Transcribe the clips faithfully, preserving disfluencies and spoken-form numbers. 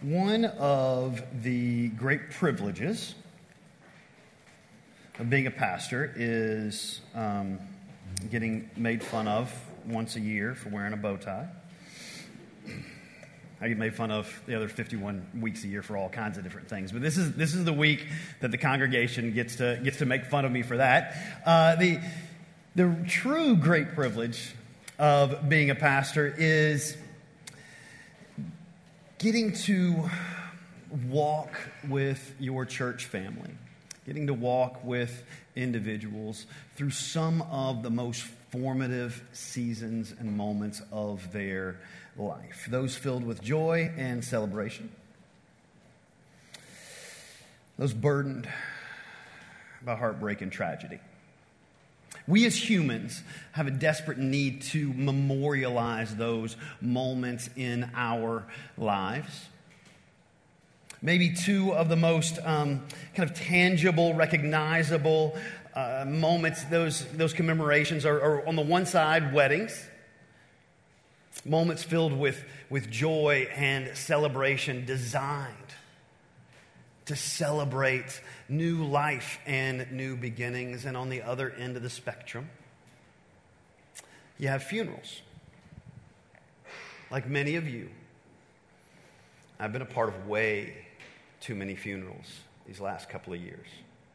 One of the great privileges of being a pastor is um, getting made fun of once a year for wearing a bow tie. I get made fun of the other fifty-one weeks a year for all kinds of different things, but this is this is the week that the congregation gets to gets to make fun of me for that. Uh, the the true great privilege of being a pastor is getting to walk with your church family, getting to walk with individuals through some of the most formative seasons and moments of their life, those filled with joy and celebration, those burdened by heartbreak and tragedy. We as humans have a desperate need to memorialize those moments in our lives. Maybe two of the most um, kind of tangible, recognizable uh, moments, those, those commemorations are, are on the one side, weddings. Moments filled with, with joy and celebration, designed to celebrate new life and new beginnings. And on the other end of the spectrum, you have funerals. Like many of you, I've been a part of way too many funerals these last couple of years.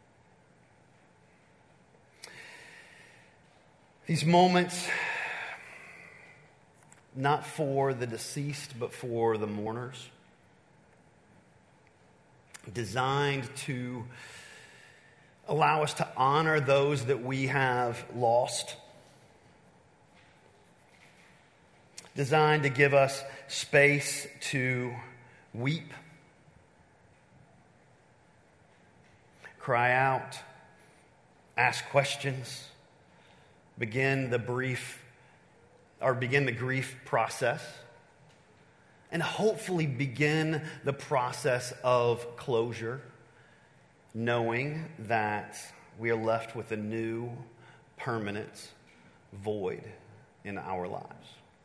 These moments, not for the deceased, but for the mourners, designed to allow us to honor those that we have lost, designed to give us space to weep, cry out, ask questions, begin the brief or begin the grief process, and hopefully begin the process of closure, knowing that we are left with a new, permanent void in our lives.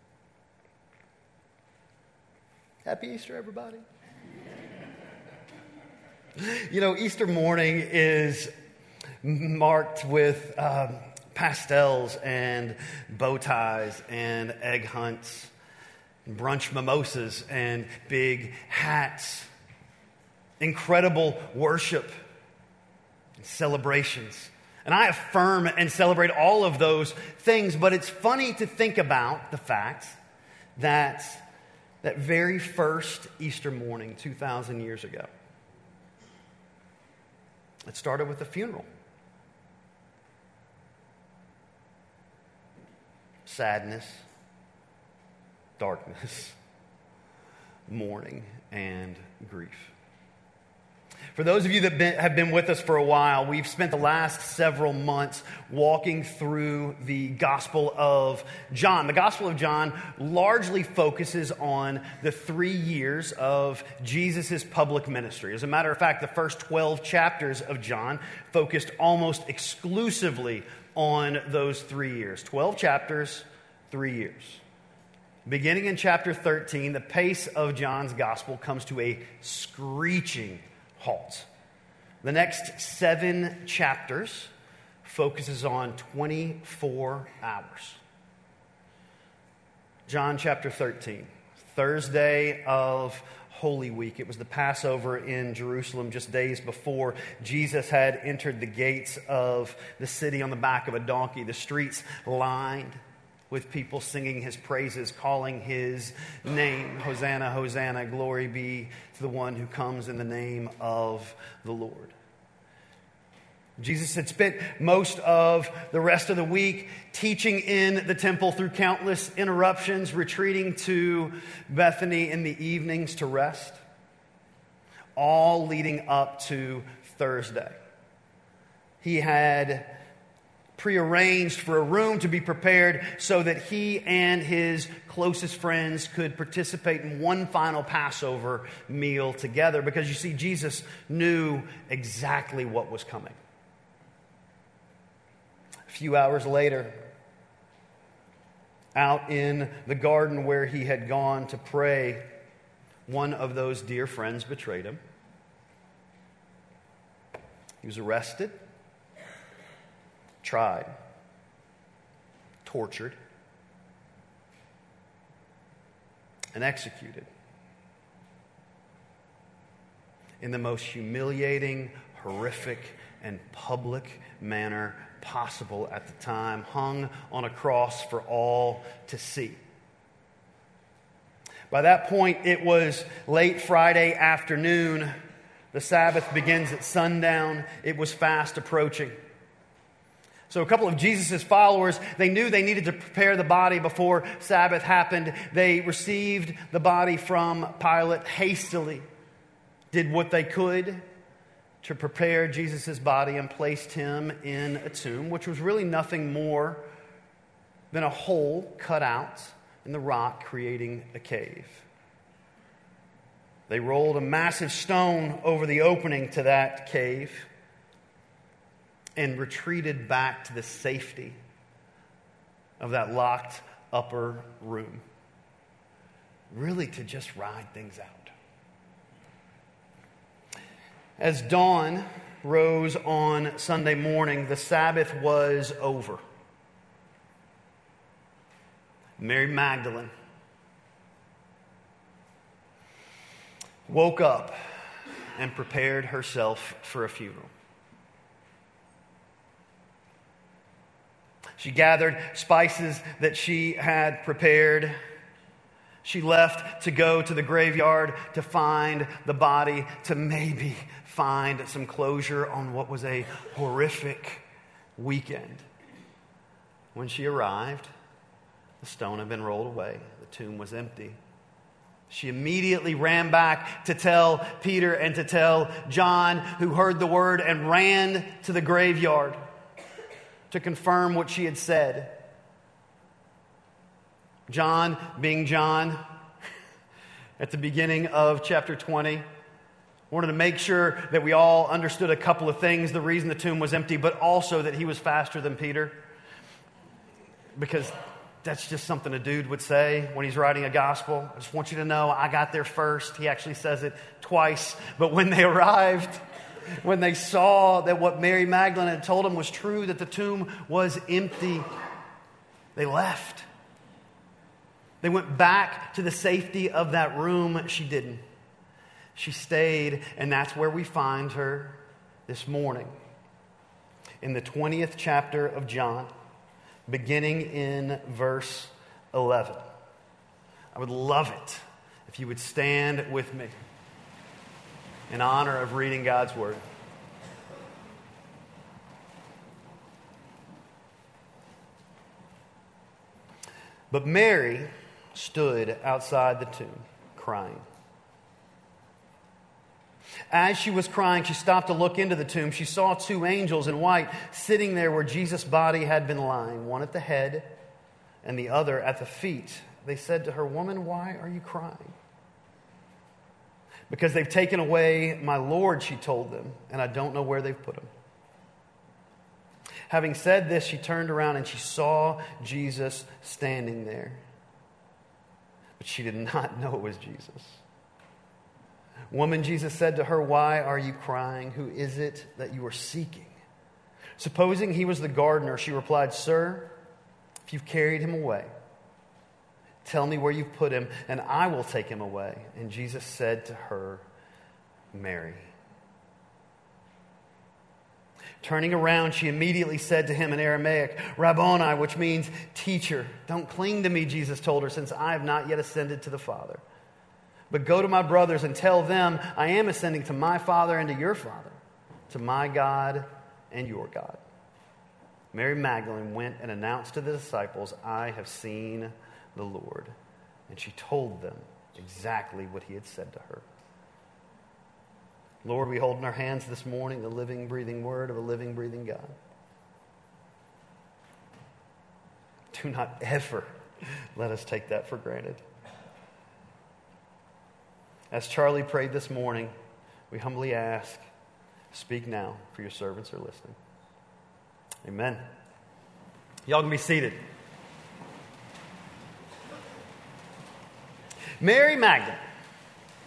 Happy Easter, everybody. You know, Easter morning is marked with um, pastels and bow ties and egg hunts, brunch mimosas and big hats, incredible worship and celebrations. And I affirm and celebrate all of those things, but it's funny to think about the fact that that very first Easter morning, two thousand years ago, it started with a funeral. Sadness, darkness, mourning, and grief. For those of you that been, have been with us for a while, we've spent the last several months walking through the Gospel of John. The Gospel of John largely focuses on the three years of Jesus' public ministry. As a matter of fact, the first twelve chapters of John focused almost exclusively on those three years. twelve chapters, three years. Beginning in chapter thirteen, the pace of John's gospel comes to a screeching halt. The next seven chapters focuses on twenty-four hours. John chapter thirteen, Thursday of Holy Week. It was the Passover in Jerusalem just days before Jesus had entered the gates of the city on the back of a donkey. The streets lined with people singing his praises, calling his name. Hosanna, Hosanna, glory be to the one who comes in the name of the Lord. Jesus had spent most of the rest of the week teaching in the temple through countless interruptions, retreating to Bethany in the evenings to rest, all leading up to Thursday. He had prearranged for a room to be prepared so that he and his closest friends could participate in one final Passover meal together, because you see, Jesus knew exactly what was coming. A few hours later, out in the garden where he had gone to pray, one of those dear friends betrayed him. He was arrested, tried, tortured, and executed in the most humiliating, horrific, and public manner possible at the time, hung on a cross for all to see. By that point, it was late Friday afternoon. The Sabbath begins at sundown. It was fast approaching. So a couple of Jesus' followers, they knew they needed to prepare the body before Sabbath happened. They received the body from Pilate hastily, did what they could to prepare Jesus' body, and placed him in a tomb, which was really nothing more than a hole cut out in the rock, creating a cave. They rolled a massive stone over the opening to that cave and retreated back to the safety of that locked upper room, really to just ride things out. As dawn rose on Sunday morning, the Sabbath was over. Mary Magdalene woke up and prepared herself for a funeral. She gathered spices that she had prepared. She left to go to the graveyard to find the body, to maybe find some closure on what was a horrific weekend. When she arrived, the stone had been rolled away. The tomb was empty. She immediately ran back to tell Peter and to tell John, who heard the word, and ran to the graveyard to confirm what she had said. John, being John, at the beginning of chapter twenty, wanted to make sure that we all understood a couple of things. The reason the tomb was empty, but also that he was faster than Peter. Because that's just something a dude would say when he's writing a gospel. I just want you to know I got there first. He actually says it twice. But when they arrived, when they saw that what Mary Magdalene had told them was true, that the tomb was empty, they left. They went back to the safety of that room. She didn't. She stayed, and that's where we find her this morning. In the twentieth chapter of John, beginning in verse eleven. I would love it if you would stand with me in honor of reading God's Word. But Mary stood outside the tomb, crying. As she was crying, she stopped to look into the tomb. She saw two angels in white sitting there where Jesus' body had been lying, one at the head and the other at the feet. They said to her, "Woman, why are you crying?" "Because they've taken away my Lord," she told them, "and I don't know where they've put him." Having said this, she turned around and she saw Jesus standing there. But she did not know it was Jesus. "Woman," Jesus said to her, "why are you crying? Who is it that you are seeking?" Supposing he was the gardener, she replied, "Sir, if you've carried him away, tell me where you've put him, and I will take him away." And Jesus said to her, "Mary." Turning around, she immediately said to him in Aramaic, "Rabboni," which means teacher. "Don't cling to me," Jesus told her, "since I have not yet ascended to the Father. But go to my brothers and tell them, I am ascending to my Father and to your Father, to my God and your God." Mary Magdalene went and announced to the disciples, "I have seen the Lord." And she told them exactly what he had said to her. Lord, we hold in our hands this morning the living, breathing word of a living, breathing God. Do not ever let us take that for granted. As Charlie prayed this morning, we humbly ask, speak now, for your servants are listening. Amen. Y'all can be seated. Mary Magdalene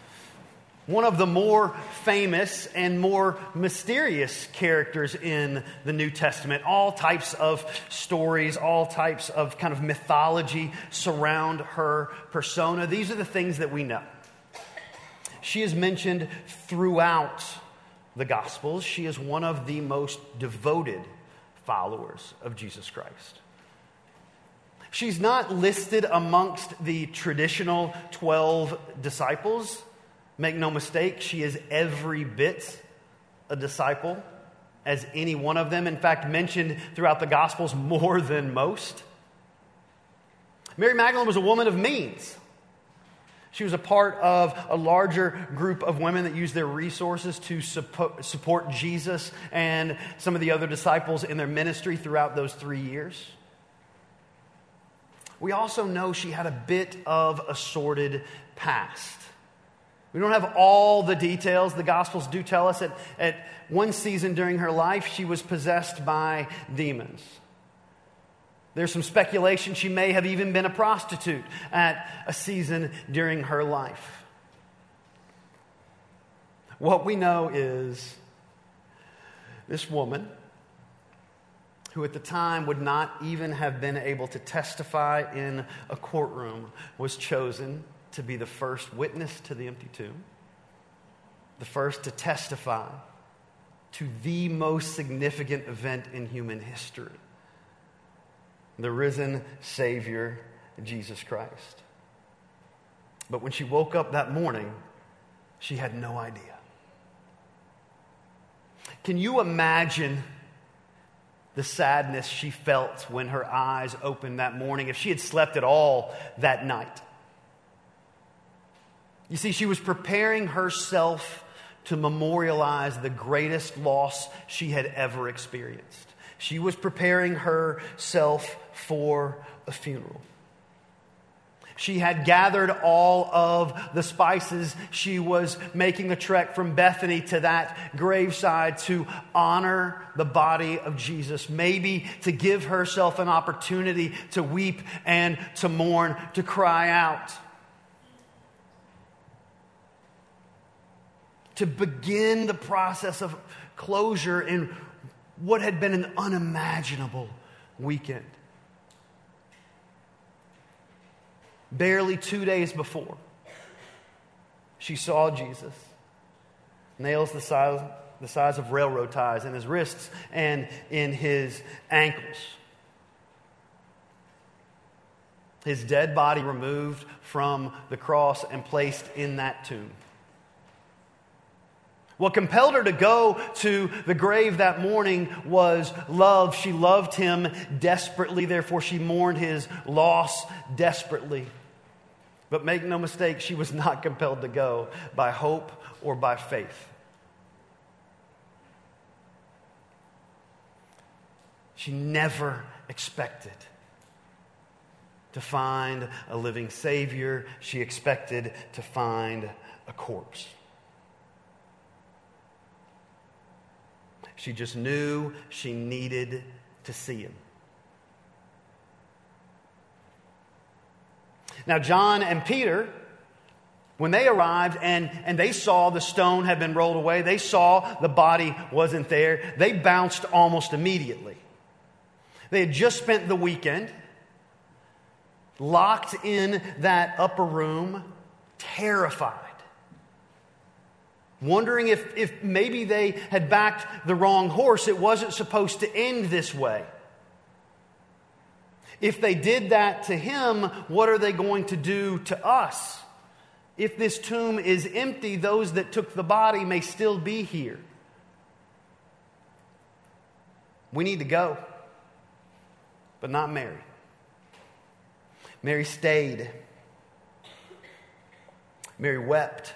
one of the more famous and more mysterious characters in the New Testament. All types of stories, all types of kind of mythology surround her persona. These are the things that we know. She is mentioned throughout the Gospels. She is one of the most devoted followers of Jesus Christ. She's not listed amongst the traditional twelve disciples. Make no mistake, she is every bit a disciple as any one of them. In fact, mentioned throughout the Gospels more than most. Mary Magdalene was a woman of means. She was a part of a larger group of women that used their resources to support Jesus and some of the other disciples in their ministry throughout those three years. We also know she had a bit of a sordid past. We don't have all the details. The Gospels do tell us that at one season during her life, she was possessed by demons. There's some speculation she may have even been a prostitute at a season during her life. What we know is this woman, who at the time would not even have been able to testify in a courtroom, was chosen to be the first witness to the empty tomb, the first to testify to the most significant event in human history, the risen Savior, Jesus Christ. But when she woke up that morning, she had no idea. Can you imagine the sadness she felt when her eyes opened that morning, if she had slept at all that night? You see, she was preparing herself to memorialize the greatest loss she had ever experienced. She was preparing herself for a funeral. She had gathered all of the spices. She was making a trek from Bethany to that graveside to honor the body of Jesus. Maybe to give herself an opportunity to weep and to mourn, to cry out. To begin the process of closure in what had been an unimaginable weekend. Barely two days before, she saw Jesus. Nails the size, the size of railroad ties in his wrists and in his ankles. His dead body removed from the cross and placed in that tomb. What compelled her to go to the grave that morning was love. She loved him desperately, therefore she mourned his loss desperately. But make no mistake, she was not compelled to go by hope or by faith. She never expected to find a living Savior. She expected to find a corpse. She just knew she needed to see him. Now, John and Peter, when they arrived and, and they saw the stone had been rolled away, they saw the body wasn't there, they bounced almost immediately. They had just spent the weekend locked in that upper room, terrified. Wondering if, if maybe they had backed the wrong horse. It wasn't supposed to end this way. If they did that to him, what are they going to do to us? If this tomb is empty, those that took the body may still be here. We need to go, but not Mary. Mary stayed. Mary wept.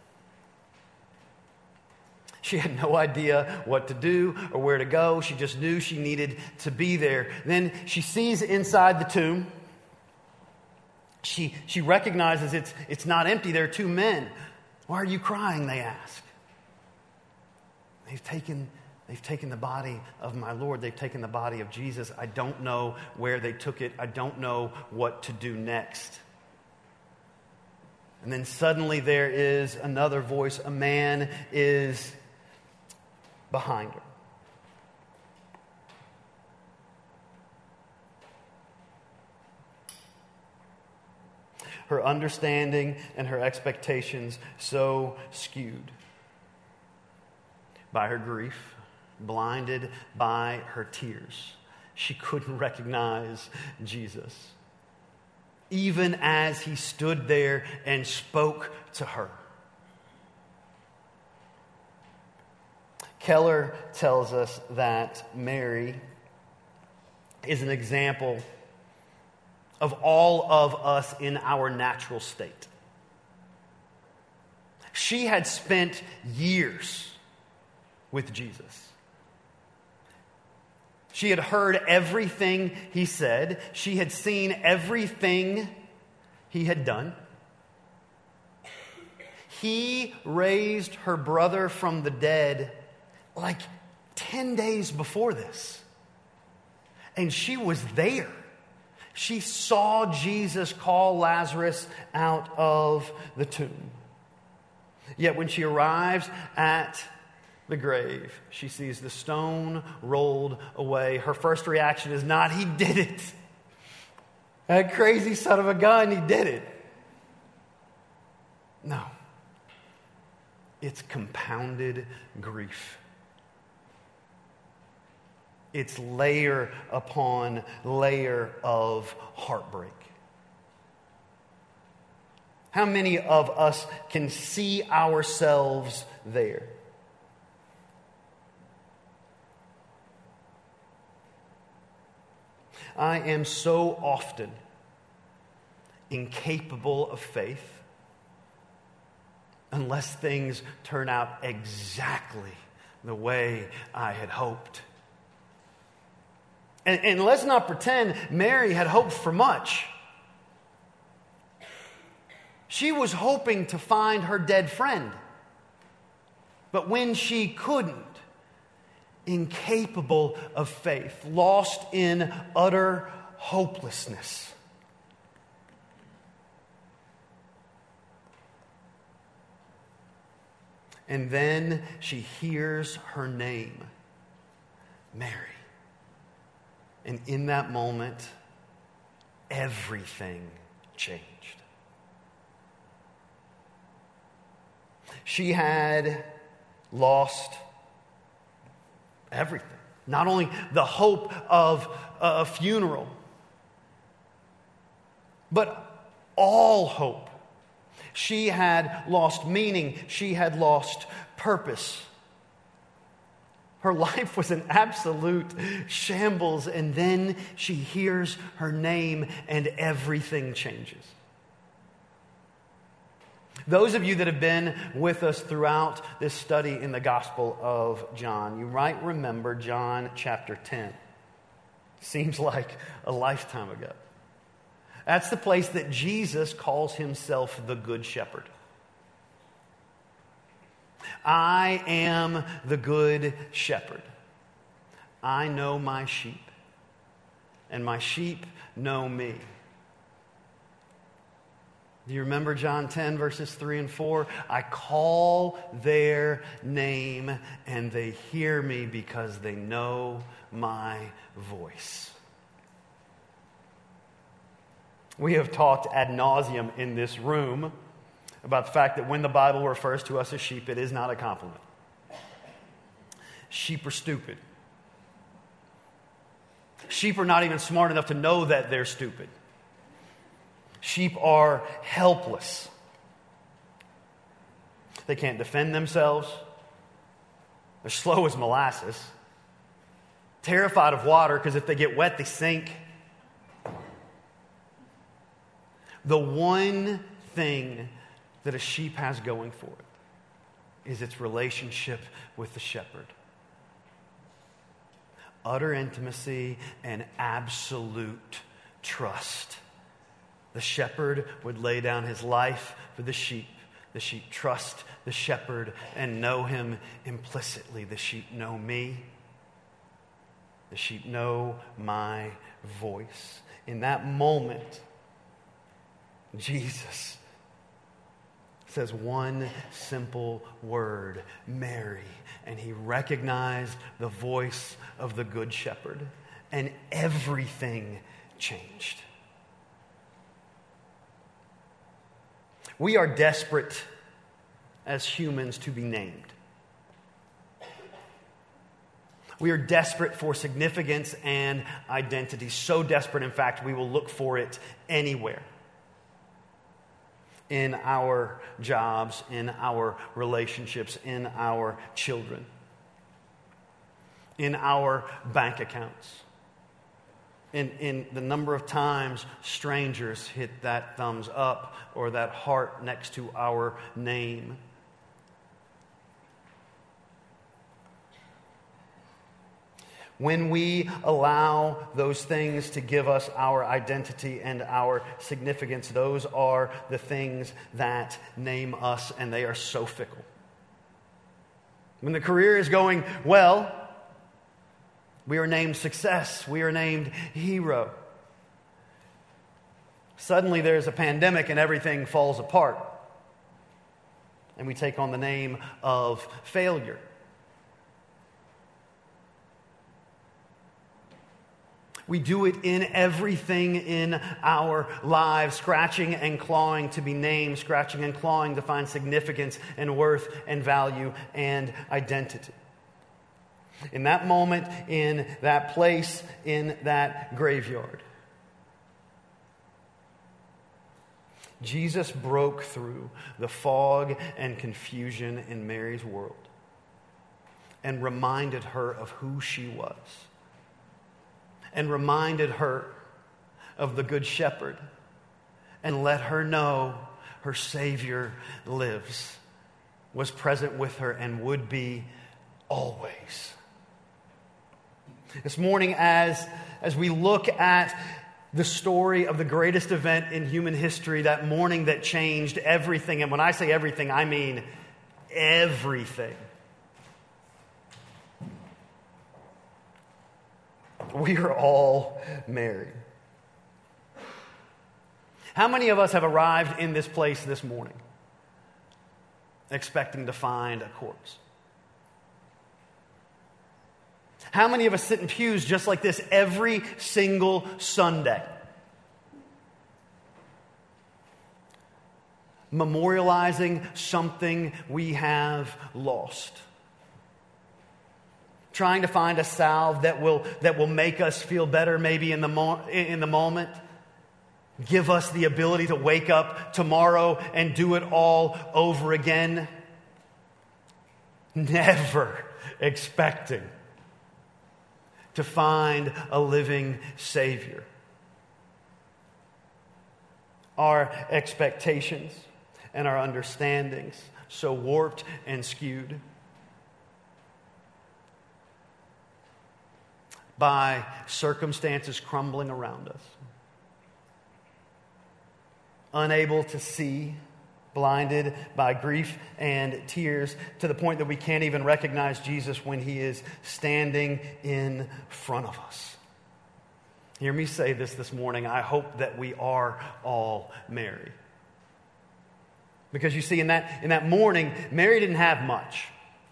She had no idea what to do or where to go. She just knew she needed to be there. Then she sees inside the tomb. She, she recognizes it's, it's not empty. There are two men. Why are you crying, they ask. They've taken, they've taken the body of my Lord. They've taken the body of Jesus. I don't know where they took it. I don't know what to do next. And then suddenly there is another voice. A man is behind her. Her understanding and her expectations so skewed by her grief, blinded by her tears. She couldn't recognize Jesus, even as he stood there and spoke to her. Keller tells us that Mary is an example of all of us in our natural state. She had spent years with Jesus. She had heard everything he said. She had seen everything he had done. He raised her brother from the dead like ten days before this. And she was there. She saw Jesus call Lazarus out of the tomb. Yet when she arrives at the grave, she sees the stone rolled away. Her first reaction is not, he did it. That crazy son of a gun, he did it. No. It's compounded grief. It's layer upon layer of heartbreak. How many of us can see ourselves there? I am so often incapable of faith unless things turn out exactly the way I had hoped. And, and let's not pretend Mary had hoped for much. She was hoping to find her dead friend. But when she couldn't, incapable of faith, lost in utter hopelessness. And then she hears her name, Mary. And in that moment, everything changed. She had lost everything. Not only the hope of a funeral, but all hope. She had lost meaning. She had lost purpose. Her life was an absolute shambles, and then she hears her name and everything changes. Those of you that have been with us throughout this study in the Gospel of John, you might remember John chapter ten. Seems like a lifetime ago. That's the place that Jesus calls himself the Good Shepherd. I am the Good Shepherd. I know my sheep, and my sheep know me. Do you remember John ten, verses three and four? I call their name, and they hear me because they know my voice. We have talked ad nauseum in this room about the fact that when the Bible refers to us as sheep, it is not a compliment. Sheep are stupid. Sheep are not even smart enough to know that they're stupid. Sheep are helpless. They can't defend themselves. They're slow as molasses. Terrified of water because if they get wet, they sink. The one thing that a sheep has going for it is its relationship with the shepherd. Utter intimacy and absolute trust. The shepherd would lay down his life for the sheep. The sheep trust the shepherd and know him implicitly. The sheep know me. The sheep know my voice. In that moment, Jesus says one simple word, Mary. And he recognized the voice of the Good Shepherd. And everything changed. We are desperate as humans to be named. We are desperate for significance and identity. So desperate, in fact, we will look for it anywhere. In our jobs, in our relationships, in our children, in our bank accounts, in, in the number of times strangers hit that thumbs up or that heart next to our name. When we allow those things to give us our identity and our significance, those are the things that name us, and they are so fickle. When the career is going well, we are named success. We are named hero. Suddenly there's a pandemic and everything falls apart. And we take on the name of failure. We do it in everything in our lives, scratching and clawing to be named, scratching and clawing to find significance and worth and value and identity. In that moment, in that place, in that graveyard, Jesus broke through the fog and confusion in Mary's world and reminded her of who she was. And reminded her of the Good Shepherd and let her know her Savior lives, was present with her, and would be always. This morning, as, as we look at the story of the greatest event in human history, that morning that changed everything, and when I say everything, I mean everything. We are all married. How many of us have arrived in this place this morning expecting to find a corpse? How many of us sit in pews just like this every single Sunday, memorializing something we have lost? Trying to find a salve that will that will make us feel better maybe in the mo- in the moment. Give us the ability to wake up tomorrow and do it all over again. Never expecting to find a living Savior. Our expectations and our understandings so warped and skewed by circumstances crumbling around us. Unable to see, blinded by grief and tears, to the point that we can't even recognize Jesus when he is standing in front of us. Hear me say this this morning. I hope that we are all Mary. Because you see, in that, in that morning, Mary didn't have much.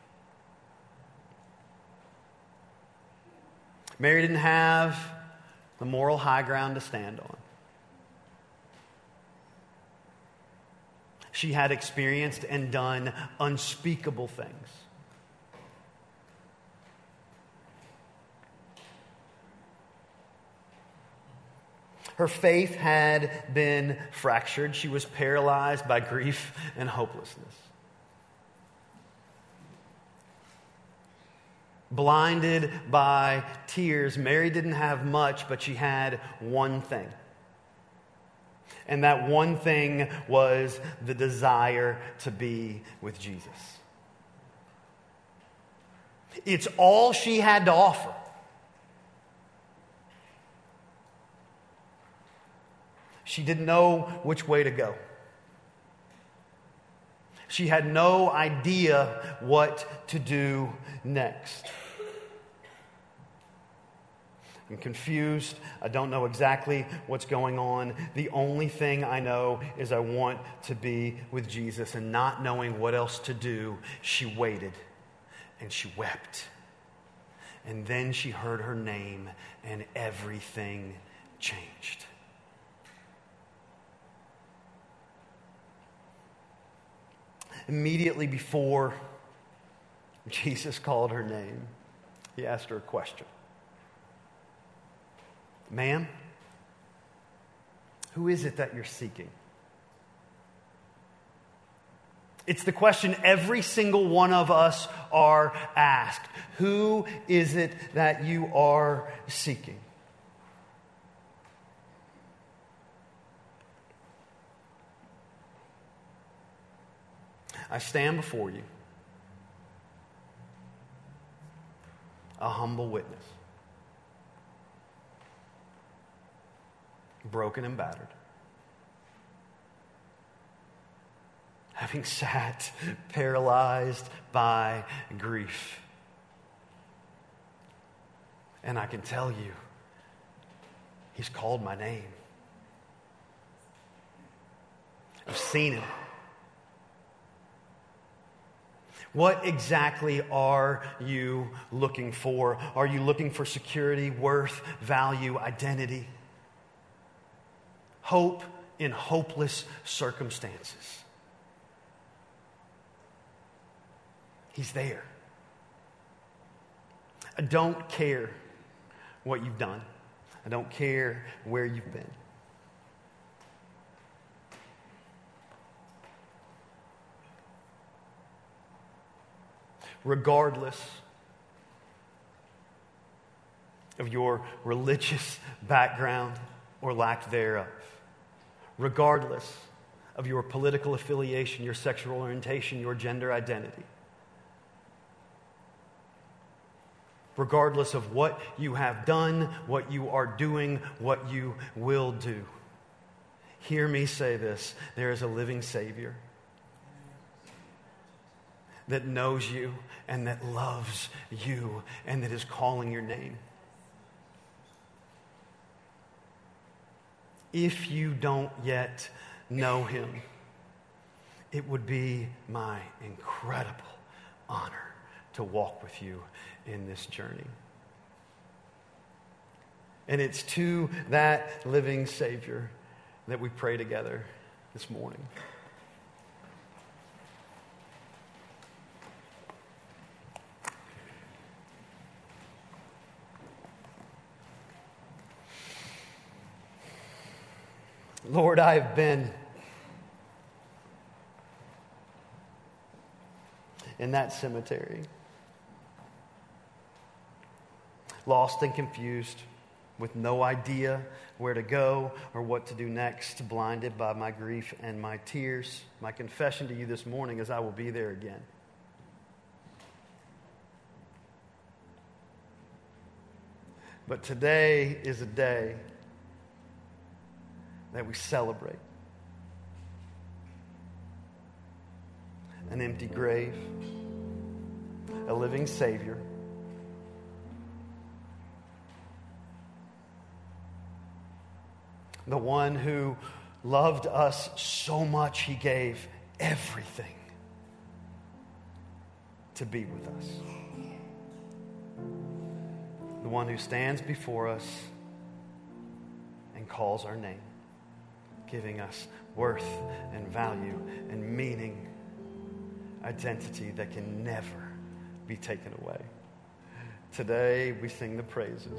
Mary didn't have the moral high ground to stand on. She had experienced and done unspeakable things. Her faith had been fractured. She was paralyzed by grief and hopelessness. Blinded by tears, Mary didn't have much, but she had one thing. And that one thing was the desire to be with Jesus. It's all she had to offer. She didn't know which way to go. She had no idea what to do next. I'm confused. I don't know exactly what's going on. The only thing I know is I want to be with Jesus. And not knowing what else to do, she waited and she wept. And then she heard her name and everything changed. Immediately before Jesus called her name, he asked her a question. Ma'am, who is it that you're seeking? It's the question every single one of us are asked. Who is it that you are seeking? I stand before you, a humble witness, broken and battered, having sat paralyzed by grief. And I can tell you, he's called my name. I've seen him. What exactly are you looking for? Are you looking for security, worth, value, identity? Hope in hopeless circumstances. He's there. I don't care what you've done. I don't care where you've been. Regardless of your religious background or lack thereof, regardless of your political affiliation, your sexual orientation, your gender identity, regardless of what you have done, what you are doing, what you will do, hear me say this: there is a living Savior that knows you and that loves you and that is calling your name. If you don't yet know him, it would be my incredible honor to walk with you in this journey. And it's to that living Savior that we pray together this morning. Lord, I have been in that cemetery, lost and confused, with no idea where to go or what to do next, blinded by my grief and my tears. My confession to you this morning is I will be there again. But today is a day that we celebrate. An empty grave, a living Savior, the one who loved us so much he gave everything to be with us. The one who stands before us and calls our name, giving us worth and value and meaning, identity that can never be taken away. Today we sing the praises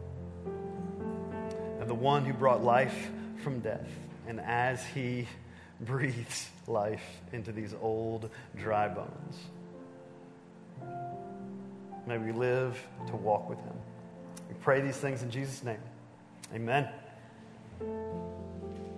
of the one who brought life from death, and as he breathes life into these old dry bones, may we live to walk with him. We pray these things in Jesus' name. Amen.